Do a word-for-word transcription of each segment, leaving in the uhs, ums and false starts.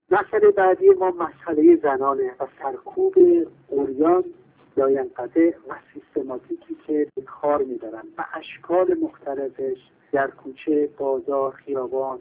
مسئله بعدی ما مسئله زنانه و سرکوب عریان یا ینقطع و سیستماتیکی که به کار می‌برن و اشکال مختلفش در کوچه، بازار، خیابان،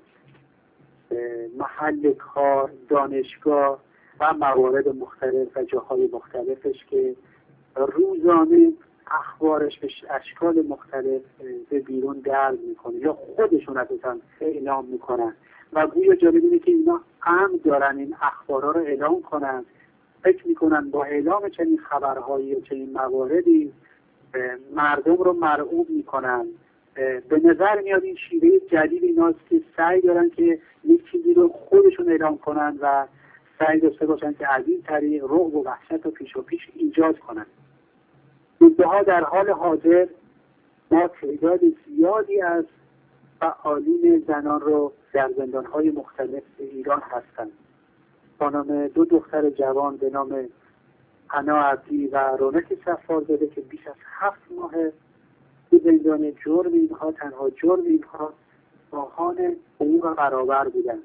محل کار، دانشگاه و موارد مختلف و جاهای مختلفش که روزانه اخبارش به اشکال مختلف به بیرون درد میکنه یا خودشون اساسا اعلام میکنن و گویا جالب اینه که اینا عمد دارن این اخبارها رو اعلام کنن، فکر میکنن با اعلام چنین خبرهایی و چنین مواردی مردم رو مرعوب میکنن. به نظر میاد این شیوه جدید ایناست که سعی دارن که یک چیزی رو خودشون اعلام کنن و سعی داشته باشن که از این طریق رعب و وحشت رو پیش و پیش ایجاد کنن. روزها در حال حاضر ما تعداد زیادی از فعالین زنان رو در زندانهای مختلف ایران هستند. خانم دو دختر جوان به نام حنا عبدی و رونق صفارزاده که بیش از هفت ماه تو زندان جرم اینها تنها جرم اینها خواهان حقوق برابر بودند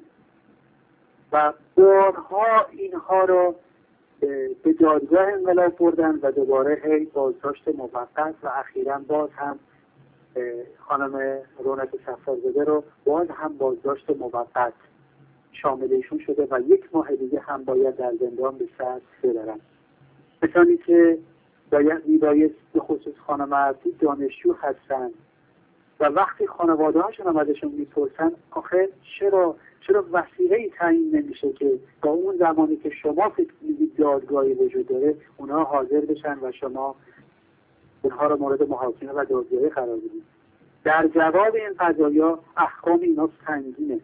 و بارها اینها رو به دادگاه انقلاب بردن و دوباره هی بازداشت موقت و اخیراً باز هم خانم رونق صفارزاده رو باز هم بازداشت موقت شامل ایشون شده و یک ماه دیگه هم باید در زندان به سر ببرن. کسانی که باید میبایست به خصوص خانم عبدی دانشجو هستن و وقتی خانواده هاشون هم ازشون میپرسن آخه چرا چرا وسیله‌ای تعیین نمیشه که با اون زمانی که شما فکر می‌کنید دادگاهی وجود داره اونها حاضر بشن و شما اونها رو مورد محاکمه و دادگاهی قرار بدید. در جواب این قضایا احکام اینا سنگینه.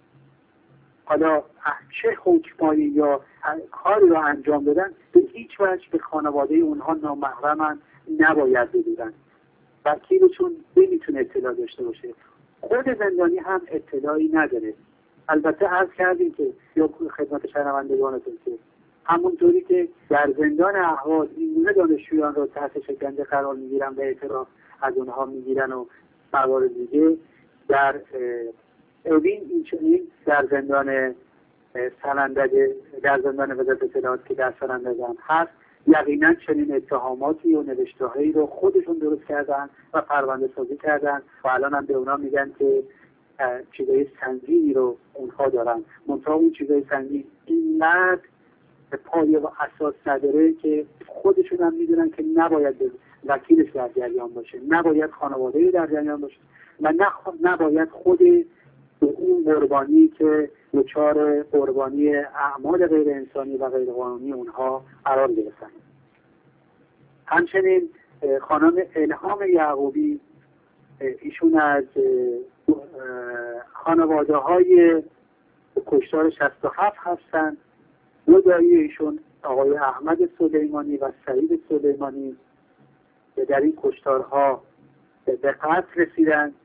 حالا چه حکمایی یا کاری رو انجام بدن به هیچ وجه به خانواده اونها نامحرمن نباید بدونن. وکیلشون نمیتونه اطلاع داشته باشه. خود زندانی هم اطلاعی نداره. البته عرض کردیم که یا خدمت شنوندگانتون که همونطوری که در زندان اهواز این دانشجویان رو تحت شکنجه قرار میگیرن و اعتراف از اونها میگیرن و موارد دیگه در اوین این چنین در زندان سنندج در زندان وزارت اطلاعات که در سنندج هم هست یقینا چنین اتهاماتی و نوشته‌هایی رو خودشون درست کردن و پرونده سازی کردن و الان هم به اونا میگن که چیزای سنگینی رو اونها دارن. منتها اون چیزای سنگین اینقدر پایه و اساس نداره که خودشون هم میدونن که نباید وکیلش در جریان باشه، نباید خانواده در جریان باشه و نباید خود اون قربانی که دچار قربانی اعمال غیر انسانی و غیر قانونی اونها قرار گرفتن. همچنین خانم الهام یعقوبی ایشون از خانواده های کشتار شصت و هفت هستند. دو دایی ایشون آقای احمد سلیمانی و سعید سلیمانی در این کشتارها به قتل رسیدند.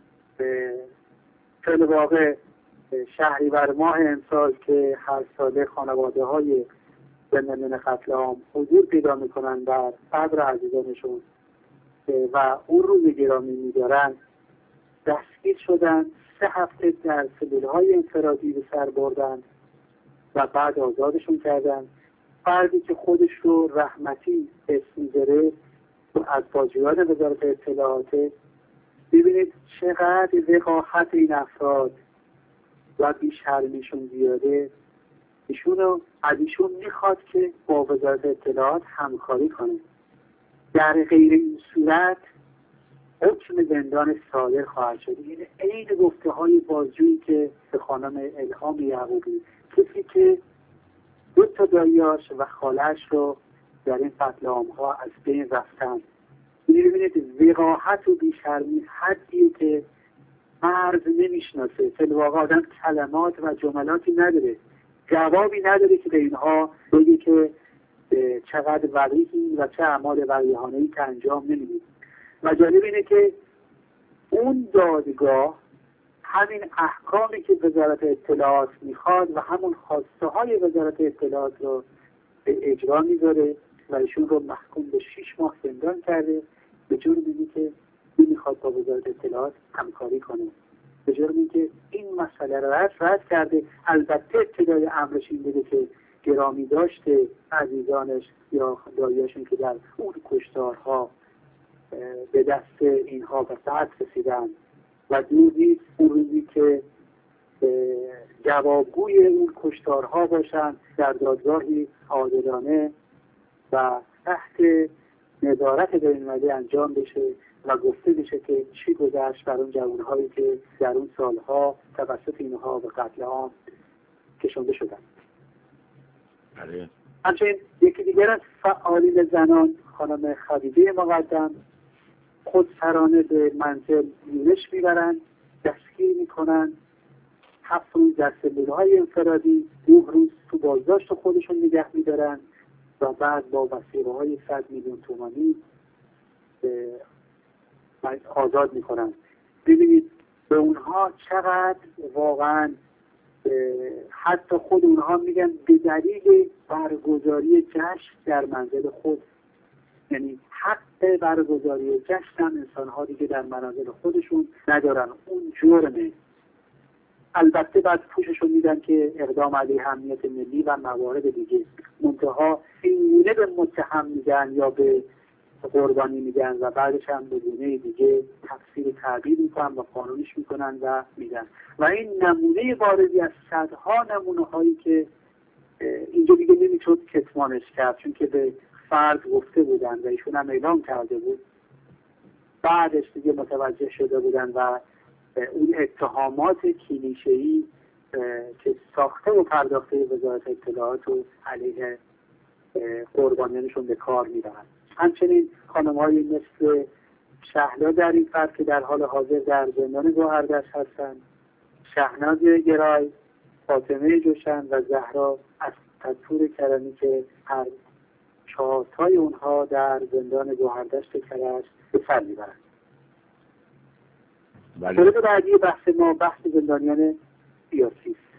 فعل واقع شهریور ماه امسال که هر ساله خانواده های زندانیان قتل عام حضور پیدا میکنن در قبر عزیزانشون و اون رو گرامی میدارن دستگیر شدن، سه هفته در سلولهای انفرادی به سر بردن و بعد آزادشون کردن. فردی که خودش رو رحمتی اسم می‌ذاره از بازجویان وزارت اطلاعات. ببینید چقدر وقاحت این افراد و بی‌شرمیشون زیاده. ایشونو از ایشون میخواد که با وزارت اطلاعات همکاری کنه. در غیر این صورت حکم زندان صادر خواهد شد. این عین گفته های بازجویی که به خانم الهام یعقوبی، کسی که دو تا داییاش و خالش رو در این قتل عام‌ها از بین رفتن. ببینید وقاحت و بیشرمی حدی که مرز نمیشناسه. فی الواقع آدم کلمات و جملاتی نداره، جوابی نداره که به اینها بگه که چقدر وقیحی و چه اعمال وقیحانه‌ای که انجام نمیدید. و جالب اینه که اون دادگاه همین احکامی که وزارت اطلاعات میخواد و همون خواسته های وزارت اطلاعات رو به اجرا میذاره و ایشون رو محکوم به شش ماه زندان کرده به جرمی که نمیخواد با وزارت اطلاعات همکاری کنه، به جرمی که این مسئله را رد رد کرده. البته ابتدای امرش این بوده که گرامی داشته عزیزانش یا دایاشون که در اون کشتارها به دست اینها به قتل رسیدن و دوزی اون روزی که جوابگوی اون کشتارها باشن در دادگاهی عادلانه و تحت نظارت بین‌المللی انجام بشه و گفته بشه که چی گذشت بر اون جوانهایی که در اون سالها توسط اینها به قتل عام کشونده شدن. بله. همچنین یکی دیگر از فعالین زنان خانم خدیجه مقدم خود سرانه به منزل یونش میبرند، دستگیر میکنن، هفت روز در سلولهای انفرادی، نه روز تو بازداشت خودشون نگه میدارن و بعد با وثیقه‌های صد میلیون تومانی آزاد میکنن. ببینید به اونها چقدر واقعا حتی خود اونها میگن به دلیل برگزاری جشن در منزل خود، یعنی حق برگزاری جشن هم انسان‌ها دیگه در منازل خودشون ندارن، اون جرمه. البته بعد پوششون میدن که اقدام علیه امنیت ملی و موارد دیگه، منتها اینگونه به متهم میدن یا به قربانی میدن و بعدش هم به گونه دیگه تفسیر تعبیر میکنن و قانونیش میکنن و میدن. و این نمونه بارزی از صدها نمونه هایی که اینجا دیگه نمیشد کتمانش کرد، چون که به فرد گفته بودن و ایشون هم اعلام کرده بود، بعدش دیگه متوجه شده بودن و اون اتهامات کلیشه‌ای که ساخته و پرداخته وزارت اطلاعات و علیه قربانیانشون به کار میبرن. همچنین خانم‌های مثل شهلا در این فرد که در حال حاضر در زندان گوهردشت هستند، شهناز گرای، فاطمه جوشن و زهرا از تطور کرمی که هر چهارتای اونها در زندان گوهردشت کرج به سر میبرند. مورد بعدی بحث ما بحث زندانیان سیاسی است.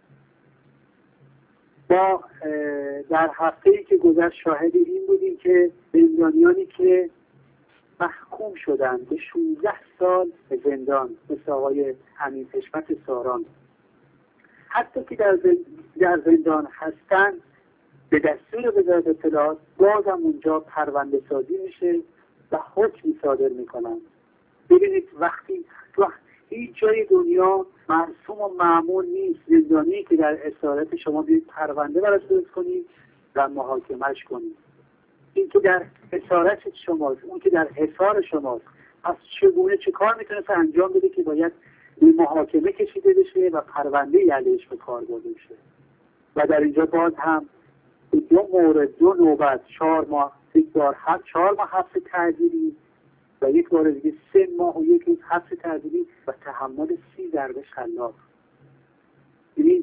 ما در هفته‌ای که گذشت شاهد این بودیم که زندانیانی که محکوم شدند به شانزده سال به زندان، مثل آقای امین حشمت ساران، حتی که در در زندان هستند، به دستور وزارت اطلاعات بازم اونجا پرونده سازی میشه و حکم صادر میکنن. ببینید وقتی هیچ جای دنیا مرسوم و معمول نیست زندانی که در اسارت شما بیاید پرونده براش درست کنید و محاکمهش کنید. این که در اسارت شماست، اون که در حصار شماست، پس چگونه چه کار میتونست انجام بده که باید محاکمه کشیده بشه و پرونده علیهش به کار برده بشه. و در اینجا باز هم دو مورد دو نوبت چهار ماه یک بار هفت چهار ماه حبس تعزیری و یک بار دیگه سه ماه و یک روز حبس تعزیری و تحمل سی ضربه شلاق. یعنی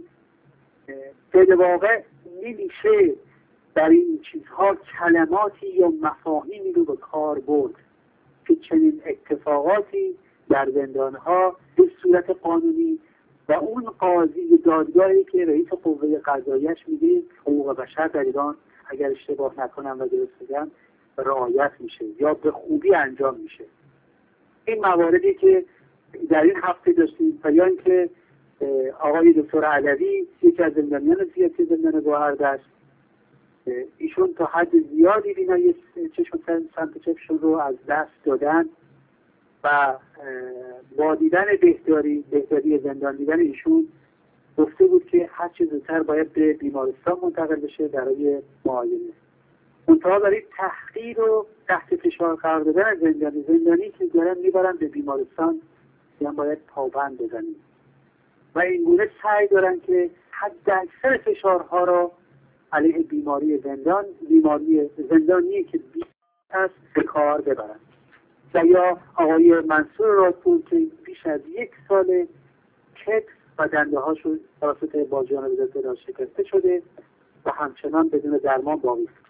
در واقع نمیشه در این چیزها کلماتی یا مفاهیمی رو به کار برد که چنین اتفاقاتی در زندانها به صورت قانونی و اون قاضی دادگاهی که رئیس قوه قضاییش میگه حقوق بشر در ایران اگر اشتباه نکنم و درست بگم رعایت میشه یا به خوبی انجام میشه. این مواردی که در این هفته داشتیم و یا اینکه آقای دکتر علوی یکی از زندانیان سیاسی زندان گوهردشت، ایشون تا حد زیادی بینایی چشم سمت چپشون رو از دست دادن و با دیدن بهداری بهداری زندان دیدن ایشون گفته بود که هر چه زودتر باید به بیمارستان منتقل بشه برای معاینه. منتها برای تحقیر و تحت فشار قرار دادن از زندانی زندانی که دارن میبرن به بیمارستان یعنی باید پابند بزنیم و این گونه سعی دارن که حد اکثر فشارها را علیه بیماری زندان بیماری زندانی که بیش است به کار ببرن. و یا آقای منصور راستپور که بیش از یک سال کتف و دنده هاشون توسط بازجویان وزارت اطلاعات شکسته شده و همچنان بدون درمان باقی است.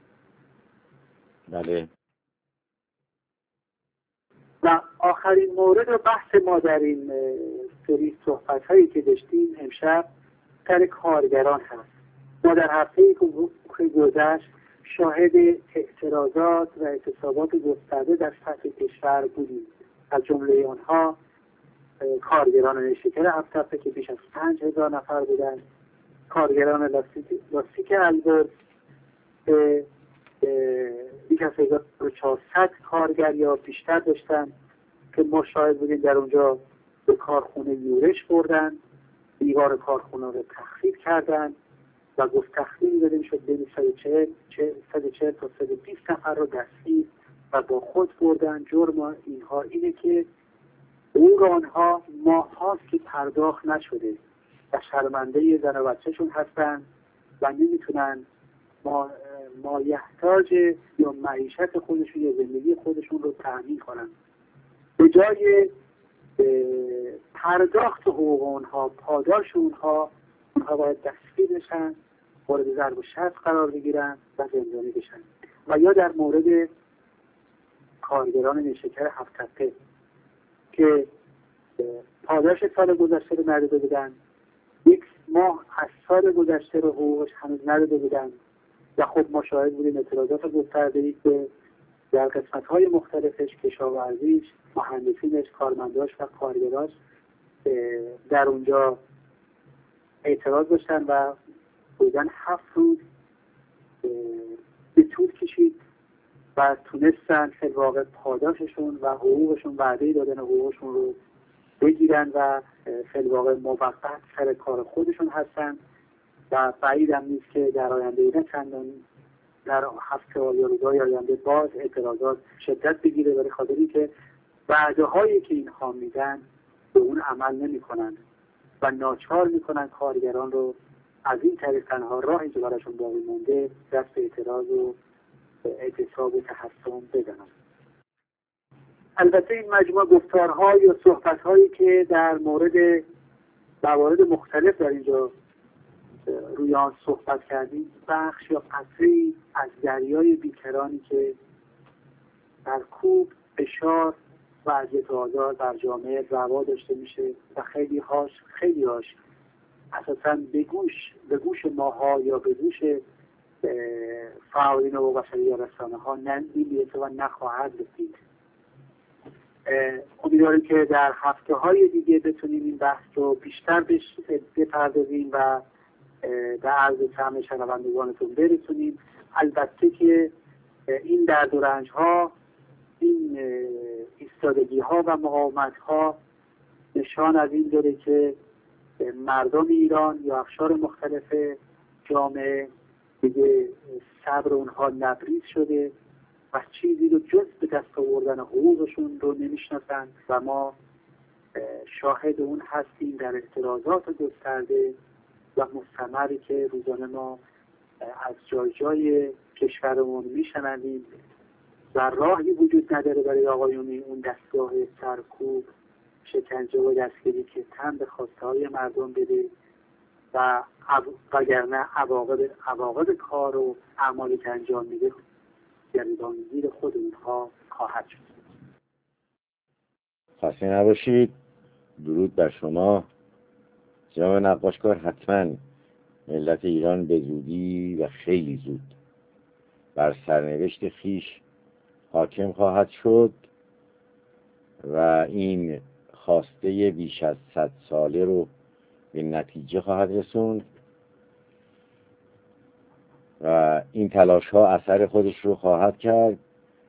بله. و آخرین مورد و بحث ما در این سری صحبت هایی که داشتیم امشب سر کارگران هست. ما در هفته‌ای که گذشت شاهد اعتراضات و اعتصابات گسترده در سطح کشور بودیم. از جمله آنها کارگران نیشکر هفت تپه که بیش از پنج هزار نفر بودن، کارگران لاستیک, لاستیک البرز که بیش از هزار و چهارصد کارگر یا بیشتر داشتن که ما شاهد بودیم در اونجا به کارخونه یورش بردن، دیوار کارخونه رو تخریب کردن و گفت تخریب داده میشد بین صد و چهل تا صد و بیست نفر رو دستگیر و با خود بردن. جرم اینها اینه که حقوق آنها ماه هاست که پرداخت نشده و شرمنده زن و بچهشون هستن و نمیتونن ما مایحتاج یا معیشت خودشون یا زندگی خودشون رو تأمین کنن. به جای پرداخت حقوق اونها، پاداش اونها، اونها باید دستگیر بشن، مورد ضرب و شتم قرار بگیرن و زندانی بشن. و یا در مورد کارگران نیشکر هفت تپه که پاداش سال گذشته رو نداده بودن، یک ماه از سال گذشته رو حقوقش هنوز نداده بودن و خب مشاهد بودیم اعتراضات گسترده‌ای که در قسمت‌های مختلفش، کشاورزیش، مهندسینش، کارمنداش و کارگراش در اونجا اعتراض داشتن و بودن هفت روز به طول کشید و تونستن فی الواقع پاداششون و حقوقشون، وعده دادن حقوقشون رو بگیرن و فی الواقع موقت سر کار خودشون هستن و بعید هم نیست که در آینده اینا چندان در هفته یا روزهای آینده باز اعتراضات شدت بگیره، برای خاطری که وعده هایی که اینها میدن به اون عمل نمی کنن و ناچار میکنن کارگران رو از این طریق تنها راهی که براشون باقی مونده دست به اعتراض و اعتصاب و تحصن بزنن. البته این مجموعه گفتارها یا صحبتهایی که در مورد موارد مختلف در اینجا روی آن صحبت کردیم بخش یا قطری از دریای بیکرانی که در کوب فشار و اذیت و آزار بر جامعه روا داشته میشه و خیلی هاش خیلی هاش اساساً به گوش به گوش ماها یا به گوش فعالین و بشری رسانه ها نمیرسه و نخواهد رسید. امیدواریم که در هفته های دیگه بتونیم این بحث رو بیشتر بپردازیم و در عرض سهم شنوندگانتون برسونیم. البته که این درد و رنج ها، این ایستادگی ها و مقاومت ها نشان از این داره که مردم ایران یا اقشار مختلف جامعه دیگه صبر اونها لبریز شده و چیزی رو جز به دست آوردن حقوقشون رو نمیشناسن و ما شاهد اون هستیم در اعتراضات گسترده و مستمری که روزانه ما از جای جای کشورمون میشنویم و راهی وجود نداره برای آقایونی اون دستگاه سرکوب، شکنجه و دستگیری که تن به خواسته های مردم بده و وگرنه عواقب عواقب کار و اعمالی که انجام میده گریبانگیر خود اونها خواهد شد. خسته نباشید. درود بر شما جناب نقاشکار. حتما ملت ایران به زودی و خیلی زود بر سرنوشت خیش حاکم خواهد شد و این خواسته بیش از صد ساله رو به نتیجه خواهد رسوند و این تلاش ها اثر خودش رو خواهد کرد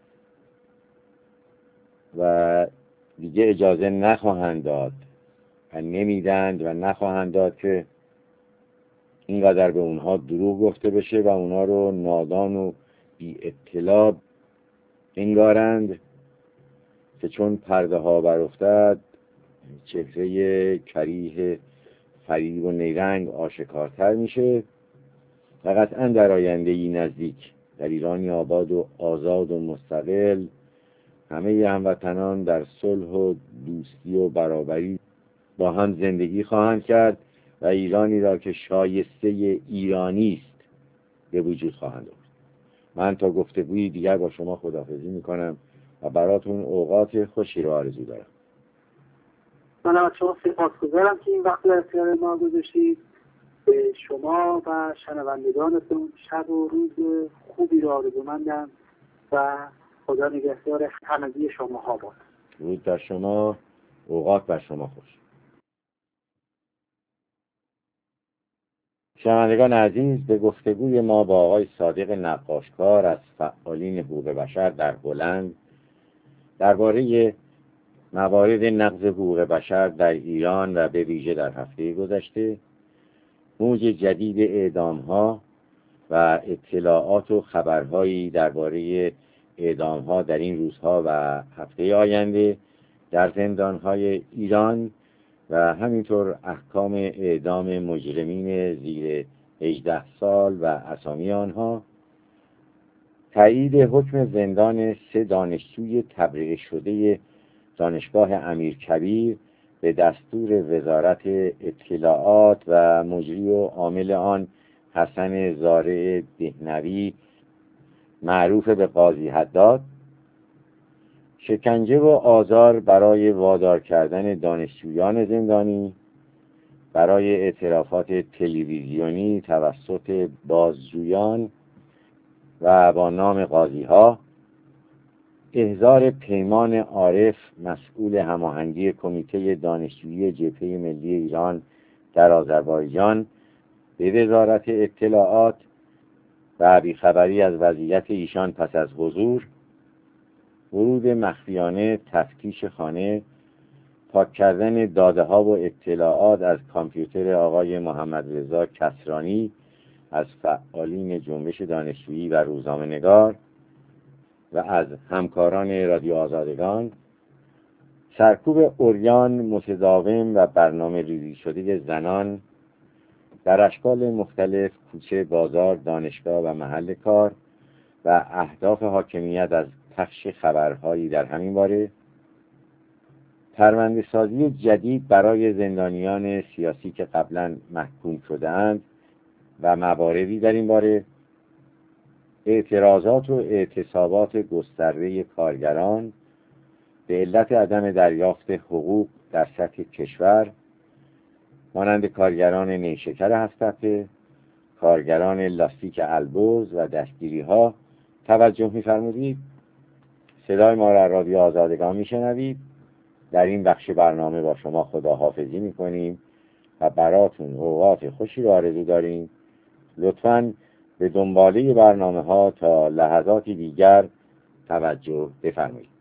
و دیگه اجازه نخواهند داد و نمیدند و نخواهند داد که اینقدر به اونها دروغ گفته بشه و اونها رو نادان و بی اطلاع انگارند که چون پرده ها برافتد چهره کریه فریب و نیرنگ آشکارتر میشه و قطعا در آینده ای نزدیک در ایرانی آباد و آزاد و مستقل همه هموطنان در صلح و دوستی و برابری با هم زندگی خواهند کرد و ایرانی را که شایسته ایرانی است به وجود خواهند آورد. من تا گفتگوی دیگر با شما خداحافظی میکنم و براتون اوقات خوشی رو آرزو دارم. من از شما سپاسگزارم که این وقت در اختیار ما گذاشتید. به شما و شنوندگانتون شب و روز خوبی رو آرزومندم و خدا نگهدار همگی شما ها باد. درود بر شما اوقات بر شما خوش. شنوندگان عزیز، به گفتگوی ما با آقای صادق نقاشکار از فعالین حقوق بشر در هلند درباره موارد نقض حقوق بشر در ایران و به ویژه در هفته گذشته، موج جدید اعدام‌ها و اطلاعات و خبرهایی درباره اعدام‌ها در این روزها و هفته آینده در زندان‌های ایران و همینطور احکام اعدام مجرمین زیر هجده سال و اسامی آنها، تایید حکم زندان سه دانشجوی تبرئه شده دانشگاه امیرکبیر به دستور وزارت اطلاعات و مجری و عامل آن حسن زارع دهنوی معروف به قاضی حداد، شکنجه و آزار برای وادار کردن دانشجویان زندانی برای اعترافات تلویزیونی توسط بازجویان و با نام قاضی ها، احضار پیمان عارف مسئول هماهنگی کمیته دانشجویی جبهه ملی ایران در آذربایجان به وزارت اطلاعات و بیخبری از وضعیت ایشان پس از حضور، ورود مخفیانه، تفتیش خانه، پاک کردن داده ها و اطلاعات از کامپیوتر آقای محمد رضا کسرانی از فعالین جنبش دانشجویی و روزنامه‌نگار و از همکاران رادیو آزادگان، سرکوب عریان متداوم و برنامه ریزی شده زنان در اشکال مختلف، کوچه، بازار، دانشگاه و محل کار و اهداف حاکمیت از پخش خبرهایی در همین باره، پرونده سازی جدید برای زندانیان سیاسی که قبلا محکوم شده‌اند و مواردی در این باره، اعتراضات و اعتصابات گسترده کارگران به علت عدم دریافت حقوق در سطح کشور، مانند کارگران نیشکر هفت‌تپه، کارگران لاستیک البرز و دستگیری ها توجه می‌فرمودید. صدای ما را رادیو آزادگان میشنوید. در این بخش برنامه با شما خداحافظی میکنیم و براتون اوقات خوشی را آرزو داریم. لطفاً به دنباله برنامه ها تا لحظاتی دیگر توجه بفرمایید.